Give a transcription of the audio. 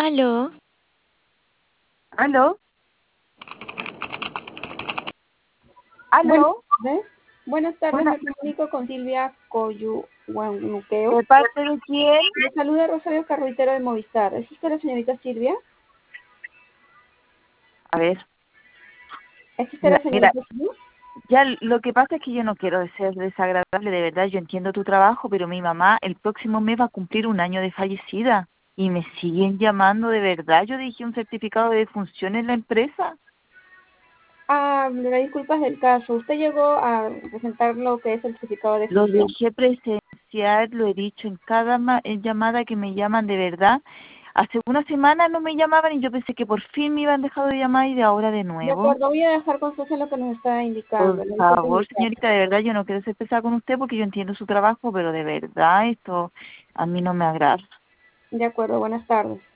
Aló, ¿Aló? Buenas ¿Aló? tardes. Buenas tardes, Buena, me comunico con Silvia Coyuhuanuqueo. ¿de parte de quién? Le saluda Rosario Carruitero de Movistar. ¿Es usted la señorita Silvia? A ver, ¿Es usted la mira, señorita Silvia? ya lo que pasa es que yo no quiero ser desagradable, de verdad, yo entiendo tu trabajo, pero mi mamá el próximo mes va a cumplir un año de fallecida y me siguen llamando, de verdad, yo dejé un certificado de defunción en la empresa. Ah, le disculpas del caso. ¿Usted llegó a presentar lo que es el certificado de Lo función? dejé presenciar, lo he dicho en cada llamada que me llaman, de verdad. Hace una semana no me llamaban y yo pensé que por fin me iban dejado de llamar y de ahora de De nuevo. acuerdo, voy a dejar constancia lo que nos está Por indicando. Le disculpo favor, del caso. señorita, de verdad yo no quiero ser pesada con usted porque yo entiendo su trabajo, pero de verdad esto a mí no me agrada. De acuerdo, buenas tardes.